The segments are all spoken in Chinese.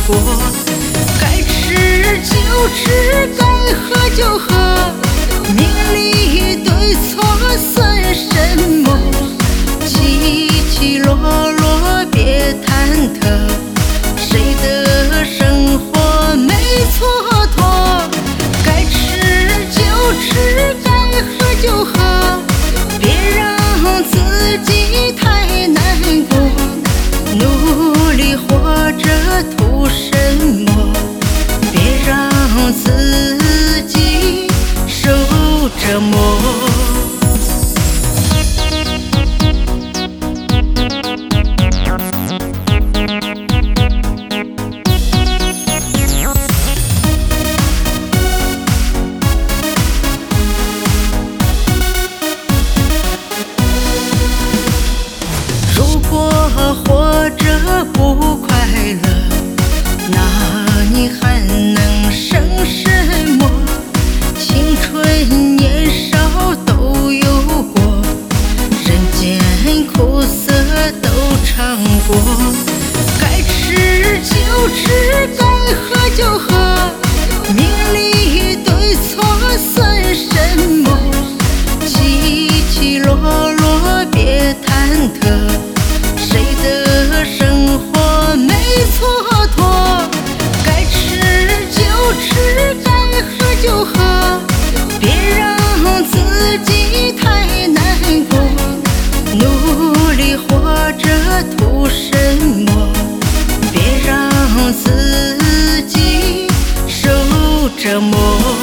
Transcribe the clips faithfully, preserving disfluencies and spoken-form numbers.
过。该吃就吃，该喝就喝，明理对错算什么？起起落落别忐忑，谁的生活没蹉跎？该吃就吃，该喝就喝，别让自己太难过。努力活着图什么？别让自己受折磨。如果活着不快乐，那你还能生什么？青春年少都有过，人间苦涩都尝过。该吃就吃，该喝就喝，明理对错算什么？起起落落别忐忑，谁的生活没蹉跎？该吃就吃，该喝就喝，别让自己太难过。努力活着图什么？别让自己受折磨。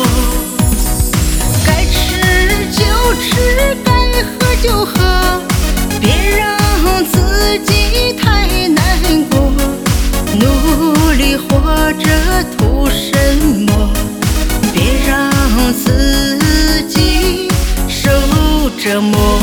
该吃就吃，该喝就喝，别让自己太难过。努力活着图什么？别让自己受折磨。